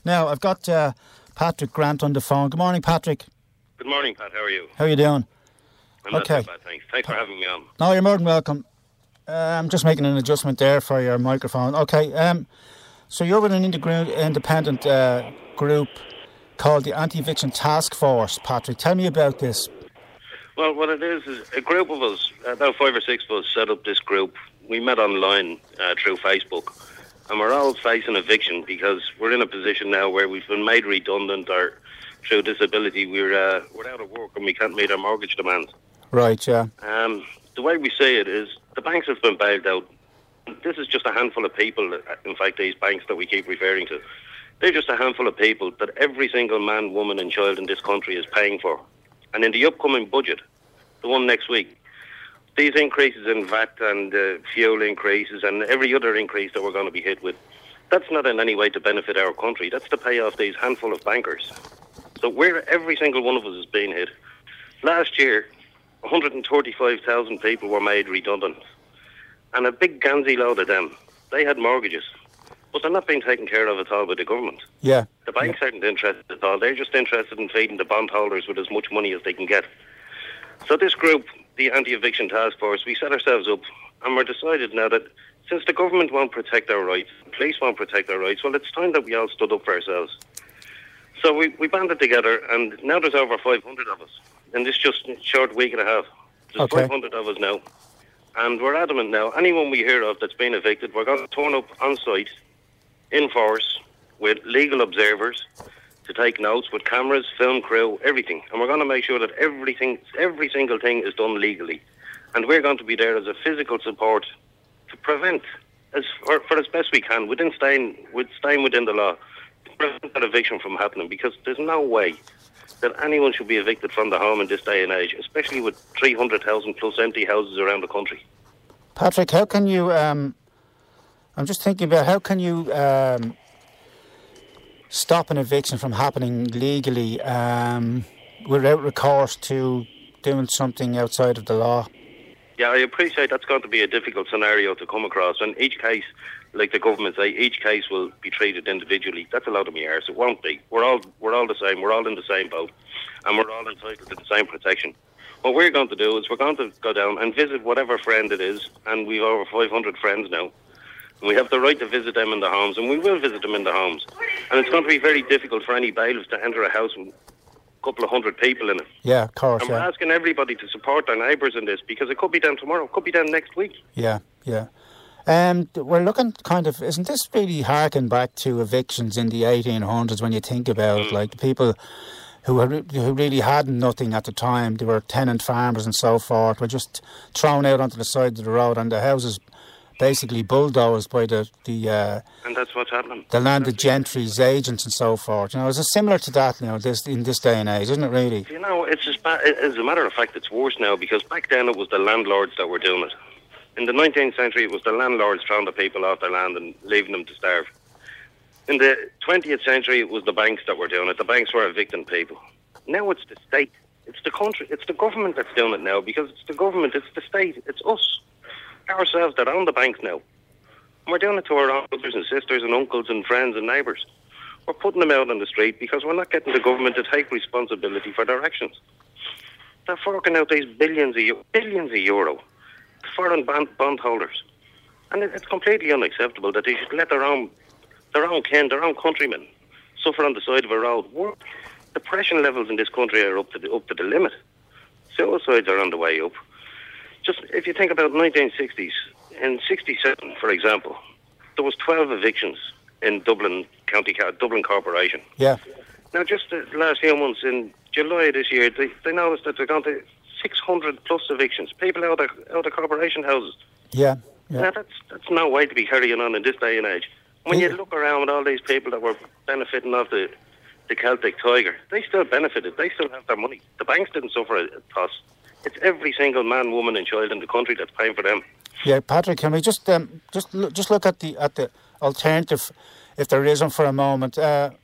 Now, I've got Patrick Grant on the phone. Good morning, Patrick. Good morning, Pat. How are you? How are you doing? I'm not too bad, thanks. Thanks for having me on. No, you're more than welcome. I'm just making an adjustment there for your microphone. Okay, so you're with an independent group called the Anti-Eviction Task Force. Patrick, tell me about this. Well, what it is a group of us, about 5 or 6 of us, set up this group. We met online through Facebook, and we're all facing eviction because we're in a position now where we've been made redundant or through disability we're out of work and we can't meet our mortgage demands. Right, yeah. The way we say it is the banks have been bailed out. This is just a handful of people, in fact, these banks that we keep referring to. They're just a handful of people that every single man, woman and child in this country is paying for. And in the upcoming budget, the one next week, these increases in VAT and fuel increases and every other increase that we're going to be hit with, that's not in any way to benefit our country. That's to pay off these handful of bankers. So every single one of us is being hit. Last year, 135,000 people were made redundant. And a big ganzy load of them, they had mortgages. But they're not being taken care of at all by the government. Yeah. The banks aren't interested at all. They're just interested in feeding the bondholders with as much money as they can get. So this group, the Anti-Eviction Task Force, we set ourselves up and we're decided now that since the government won't protect our rights, the police won't protect our rights, well, it's time that we all stood up for ourselves. So we banded together and now there's over 500 of us. In this just short week and a half, there's 500 of us now. And we're adamant now, anyone we hear of that's been evicted, we're going to turn up on site, in force, with legal observers, to take notes, with cameras, film crew, everything. And we're going to make sure that every single thing is done legally. And we're going to be there as a physical support to prevent, for as best we can, staying within the law, to prevent that eviction from happening, because there's no way that anyone should be evicted from the home in this day and age, especially with 300,000 plus empty houses around the country. Patrick, how can you... I'm just thinking about how can you stop an eviction from happening legally without recourse to doing something outside of the law? Yeah, I appreciate that's going to be a difficult scenario to come across. And each case, like the government say, each case will be treated individually. That's a lot of me arse. It won't be. We're all the same. We're all in the same boat, and we're all entitled to the same protection. What we're going to do is we're going to go down and visit whatever friend it is, and we've over 500 friends now. And we have the right to visit them in the homes, and we will visit them in the homes. And it's going to be very difficult for any bailiffs to enter a house with a couple of hundred people in it. Yeah, of course. And we're asking everybody to support their neighbours in this, because it could be done tomorrow, it could be done next week. Yeah, yeah. We're looking kind of, isn't this really harking back to evictions in the 1800s when you think about it? Like the people who really had nothing at the time, they were tenant farmers and so forth, were just thrown out onto the side of the road and the houses basically bulldozed by the and that's what's happening. The landed gentry's agents and so forth. You know, is it similar to that now? In this day and age, isn't it? Really? You know, it's as bad. As a matter of fact, it's worse now, because back then it was the landlords that were doing it. In the 19th century, it was the landlords throwing the people off their land and leaving them to starve. In the 20th century, it was the banks that were doing it. The banks were evicting people. Now it's the state, it's the country, it's the government that's doing it now, because it's the government, it's the state, it's us. Ourselves that own the banks now. And we're doing it to our own brothers and sisters and uncles and friends and neighbours. We're putting them out on the street because we're not getting the government to take responsibility for their actions. They're forking out these billions of euro to foreign bondholders. And it's completely unacceptable that they should let their own kin, their own countrymen, suffer on the side of a road. Depression levels in this country are up to the limit. Suicides are on the way up. Just if you think about 1960s, in 67, for example, there was 12 evictions in Dublin Corporation. Yeah. Now, just the last few months, in July this year, they noticed that they're going to 600 plus evictions. People out of corporation houses. Yeah. Yeah. Now, that's no way to be carrying on in this day and age. When you look around with all these people that were benefiting off the Celtic Tiger, they still benefited. They still have their money. The banks didn't suffer a toss. It's every single man, woman and child in the country that's paying for them. Yeah, Patrick, can we just look at the alternative, if there isn't, for a moment?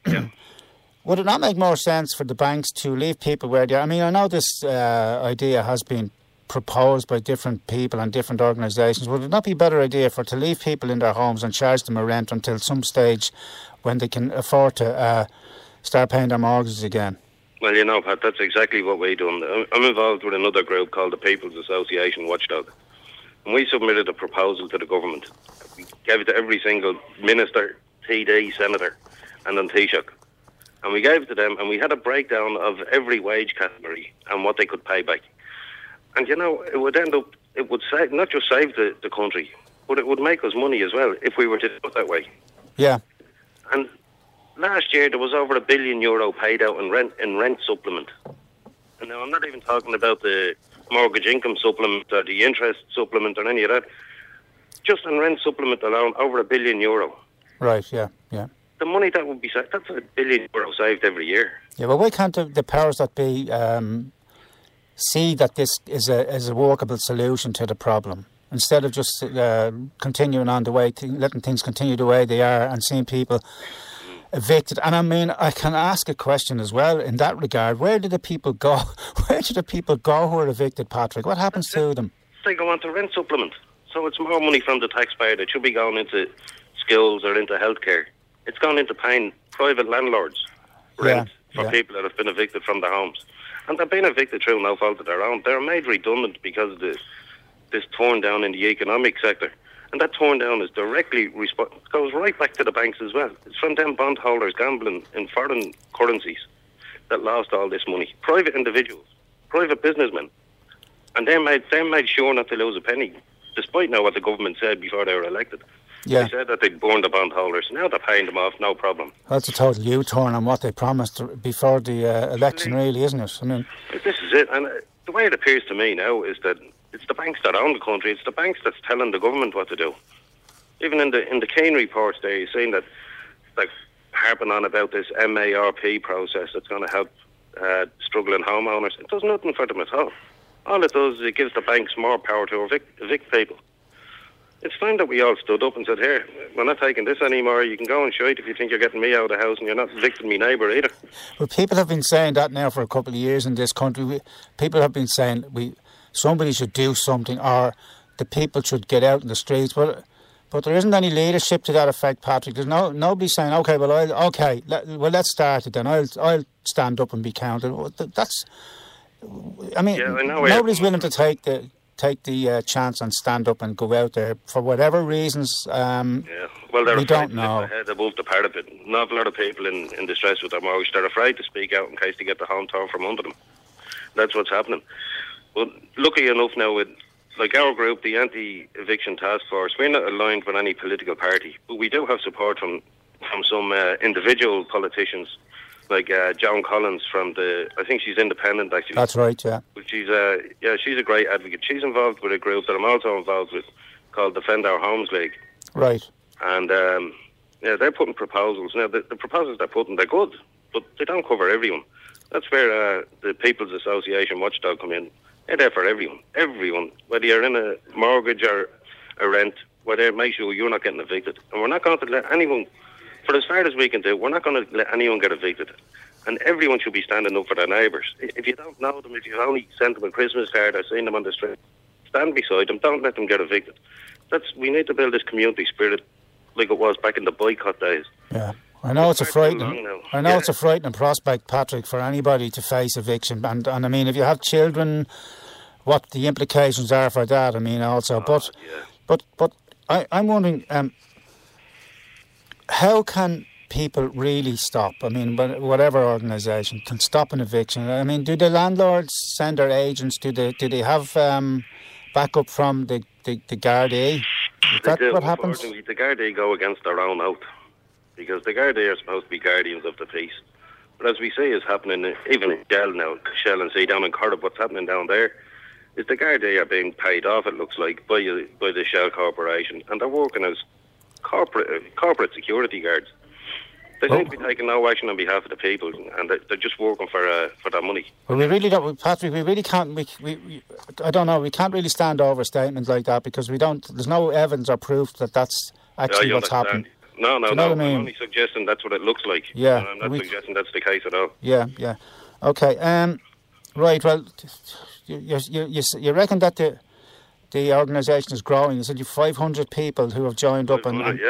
Would it not make more sense for the banks to leave people where they are? I mean, I know this idea has been proposed by different people and different organisations. Would it not be a better idea to leave people in their homes and charge them a rent until some stage when they can afford to start paying their mortgages again. Well, you know, Pat, that's exactly what we done. I'm involved with another group called the People's Association Watchdog. And we submitted a proposal to the government. We gave it to every single minister, TD, senator, and then Taoiseach. And we gave it to them, and we had a breakdown of every wage category and what they could pay back. And, you know, it would end up, it would save, not just save the country, but it would make us money as well if we were to do it that way. Yeah. And last year there was over €1 billion paid out in rent supplement. And now I'm not even talking about the mortgage income supplement or the interest supplement or any of that. Just in rent supplement alone, over €1 billion. Right, yeah, yeah. The money that would be saved, that's €1 billion saved every year. Yeah, but why can't the powers that be see that this is a workable solution to the problem, instead of just continuing on the way, letting things continue the way they are and seeing people evicted? And I mean, I can ask a question as well in that regard. Where do the people go? Where do the people go who are evicted, Patrick? What happens to them? They go on to rent supplement. So it's more money from the taxpayer that should be going into schools or into healthcare. It's gone into paying private landlords rent for people that have been evicted from their homes. And they've been evicted through no fault of their own. They're made redundant because of this torn down in the economic sector. And that torn down is directly goes right back to the banks as well. It's from them bondholders gambling in foreign currencies that lost all this money. Private individuals, private businessmen. And they made sure not to lose a penny, despite now what the government said before they were elected. Yeah. They said that they'd burn the bondholders. Now they're paying them off, no problem. That's a total U-turn on what they promised before the election, really, isn't it? I mean, this is it. And the way it appears to me now is that it's the banks that own the country. It's the banks that's telling the government what to do. Even in the Keane reports there, you're seeing that, like, harping on about this MARP process that's going to help struggling homeowners. It does nothing for them at all. All it does is it gives the banks more power to evict people. It's time that we all stood up and said, here, we're not taking this anymore. You can go and shite if you think you're getting me out of the house, and you're not evicting me neighbour either. Well, people have been saying that now for a couple of years in this country. People have been saying somebody should do something, or the people should get out in the streets. But there isn't any leadership to that effect, Patrick. There's nobody saying, okay, well, let's start it then. I'll stand up and be counted. That's, I mean, yeah, nobody's willing to take the chance and stand up and go out there for whatever reasons. Well, they're afraid to lift their head above the parapet. An awful lot of people in distress with their mortgage, they're afraid to speak out in case they get the home torn from under them. That's what's happening. But lucky enough now, with like our group, the Anti-Eviction Task Force, we're not aligned with any political party, but we do have support from some individual politicians, like Joan Collins I think she's independent actually. That's right, yeah. But she's a great advocate. She's involved with a group that I'm also involved with called Defend Our Homes League. Right. And they're putting proposals. Now the proposals they're putting, they're good, but they don't cover everyone. That's where the People's Association Watchdog come in. They're there for everyone. Everyone, whether you're in a mortgage or a rent, whether make sure you're not getting evicted. And we're not going to let anyone, for as far as we can do, we're not going to let anyone get evicted. And everyone should be standing up for their neighbours. If you don't know them, if you've only sent them a Christmas card or seen them on the street, stand beside them. Don't let them get evicted. We need to build this community spirit like it was back in the boycott days. Yeah. I know it's a frightening prospect, Patrick, for anybody to face eviction. And I mean, if you have children, what the implications are for that, I mean, also. But I'm wondering, how can people really stop? I mean, whatever organisation can stop an eviction. I mean, do the landlords send their agents? Do they have backup from the Gardaí? Is that what happens? The Gardaí go against their own oath, because the Gardaí are supposed to be guardians of the peace. But as we see is happening, even in Shell and Sea down in Corrib, what's happening down there is the Gardaí are being paid off, it looks like, by the Shell Corporation, and they're working as corporate security guards. They seem to be taking no action on behalf of the people, and they're just working for their money. Well, we really don't, Patrick. We really can't. I don't know. We can't really stand over statements like that because we don't. There's no evidence or proof that that's actually what's happened. No. I mean? I'm only suggesting that's what it looks like. Yeah, I'm not suggesting that's the case at all. Yeah. Okay. Right. Well, you reckon that the organisation is growing? You said you've 500 people who have joined up, yeah,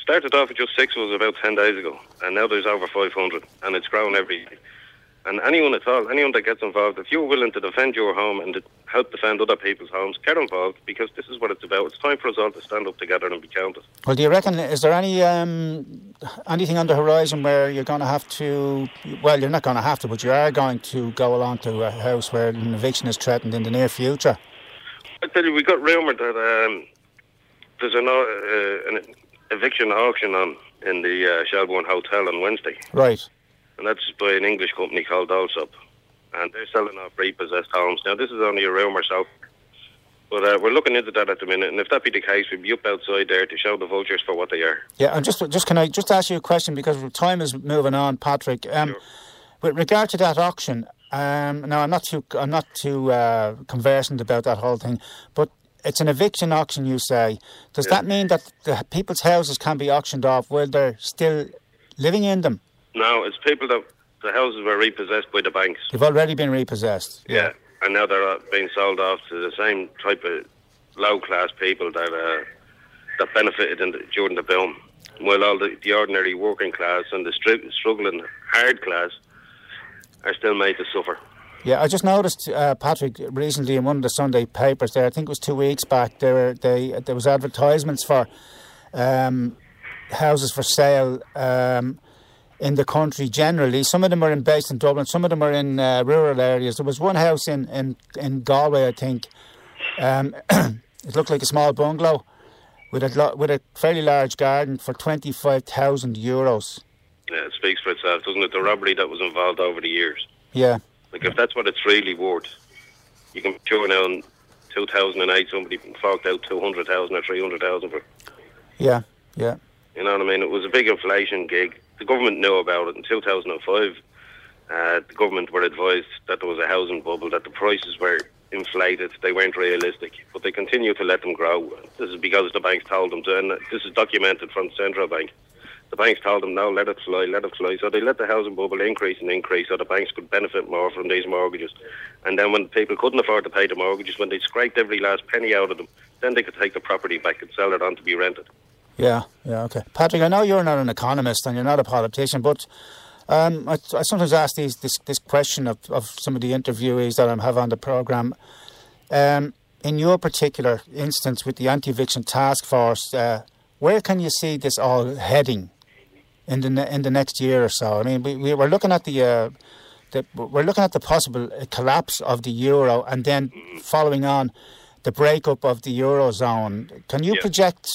started off with just 6 was about 10 days ago, and now there's over 500, and it's grown every day. And anyone at all, anyone that gets involved, if you're willing to defend your home and to help defend other people's homes, get involved, because this is what it's about. It's time for us all to stand up together and be counted. Well, do you reckon, is there any anything on the horizon where you're going to have to, well, you're not going to have to, but you are going to go along to a house where an eviction is threatened in the near future? I tell you, we got rumoured that there's an eviction auction on in the Shelbourne Hotel on Wednesday. Right. And that's by an English company called Allsop. And they're selling off repossessed homes. Now, this is only a rumour, so... But we're looking into that at the minute. And if that be the case, we'd be up outside there to show the vultures for what they are. Yeah, and just can I just ask you a question, because time is moving on, Patrick. Sure. With regard to that auction, now I'm not too conversant about that whole thing, but it's an eviction auction, you say. Does that mean that the people's houses can be auctioned off while they're still living in them? No, it's people that the houses were repossessed by the banks. They've already been repossessed. Yeah, and now they're being sold off to the same type of low-class people that benefited during the boom, while all the ordinary working class and the struggling hard class are still made to suffer. Yeah, I just noticed, Patrick, recently in one of the Sunday papers there, I think it was 2 weeks back, there was advertisements for houses for sale in the country generally. Some of them are based in Dublin, some of them are in rural areas. There was one house in Galway, I think. It looked like a small bungalow with a fairly large garden for €25,000. Yeah, it speaks for itself, doesn't it? The robbery that was involved over the years. Yeah. Like, if that's what it's really worth, you can be sure now in 2008 somebody forked out 200,000 or 300,000 for it. Yeah, yeah. You know what I mean? It was a big inflation gig. The government knew about it in 2005. The government were advised that there was a housing bubble, that the prices were inflated, they weren't realistic, but they continue to let them grow. This is because the banks told them to, and this is documented from the Central Bank. The banks told them, no, let it fly. So they let the housing bubble increase so the banks could benefit more from these mortgages. And then when people couldn't afford to pay the mortgages, when they scraped every last penny out of them, then they could take the property back and sell it on to be rented. Yeah, okay. Patrick, I know you're not an economist and you're not a politician, but I sometimes ask this question of some of the interviewees that I have on the programme. In your particular instance with the anti-eviction task force, where can you see this all heading in the next year or so? I mean, we're looking at we're looking at the possible collapse of the euro, and then following on the breakup of the eurozone. Can you project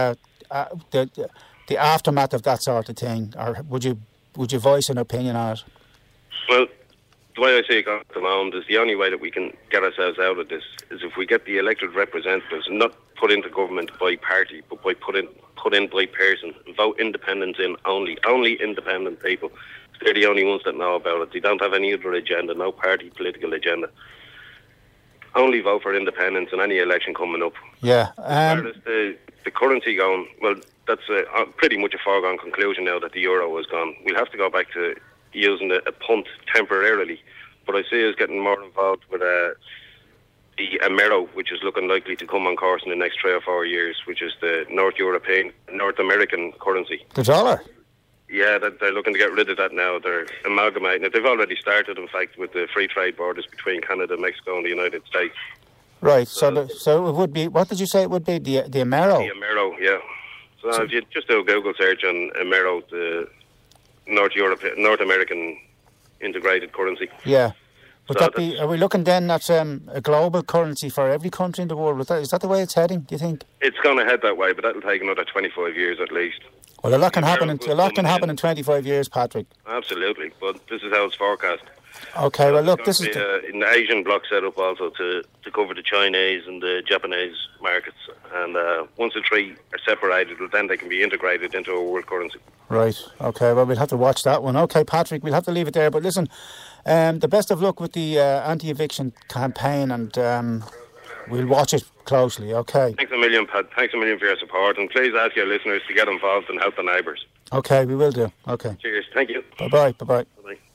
the aftermath of that sort of thing, or would you voice an opinion on it? Well, the way I see it at the moment is the only way that we can get ourselves out of this is if we get the elected representatives not put into government by party, but by put in by person. Vote independents in only independent people. They're the only ones that know about it. They don't have any other agenda, no party political agenda. Only vote for independence in any election coming up. Yeah. As far as the currency going, well, that's pretty much a foregone conclusion now that the euro is gone. We'll have to go back to using a punt temporarily, but I see us getting more involved with the Amero, which is looking likely to come on course in the next 3 or 4 years, which is the North American currency. The dollar? Yeah, they're looking to get rid of that now. They're amalgamating it. They've already started, in fact, with the free trade borders between Canada, Mexico and the United States. Right, so it would be, what did you say it would be, the Amero? The Amero, yeah. So if you just do a Google search on Amero, the North American integrated currency. Yeah. Would that be, are we looking then at a global currency for every country in the world? Is that the way it's heading, do you think? It's going to head that way, but that'll take another 25 years at least. Well, a lot can happen in 25 years, Patrick. Absolutely, but this is how it's forecast. Okay, well, look, this is in the Asian bloc set up also to cover the Chinese and the Japanese markets, and once the three are separated, well, then they can be integrated into a world currency. Right. Okay. Well, we'll have to watch that one. Okay, Patrick, we'll have to leave it there. But listen, the best of luck with the anti-eviction campaign, and we'll watch it closely. Okay. Thanks a million, Pat. Thanks a million for your support, and please ask your listeners to get involved and help the neighbours. Okay, we will do. Okay. Cheers. Thank you. Bye bye. Bye bye. Bye bye.